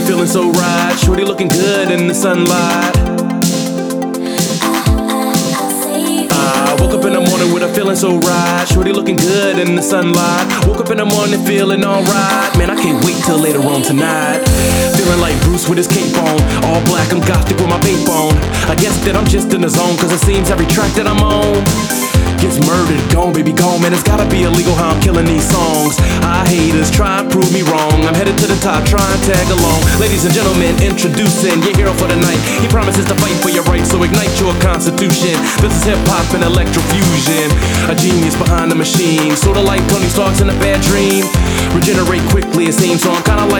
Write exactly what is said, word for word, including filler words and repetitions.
feeling so right. Shorty looking good in the sunlight. I woke up in the morning with a feeling so right. Shorty looking good in the sunlight. Woke up in the morning feeling alright. Man, I can't wait till later on tonight. Feeling like Bruce with his cape on. All black, I'm gothic with my vape on. I guess that I'm just in the zone, cause it seems every track that I'm on gets murdered, gone, baby, gone. Man, it's gotta be illegal how I'm killing these songs. I haters try and prove me wrong. I'm headed to the top, try and tag along. Ladies and gentlemen, introducing your hero for the night. He promises to fight for your rights, so ignite your constitution. This is hip-hop and electrofusion. A genius behind the machine, sorta like Tony Stark's in a bad dream. Regenerate quickly, it seems, so I'm kinda like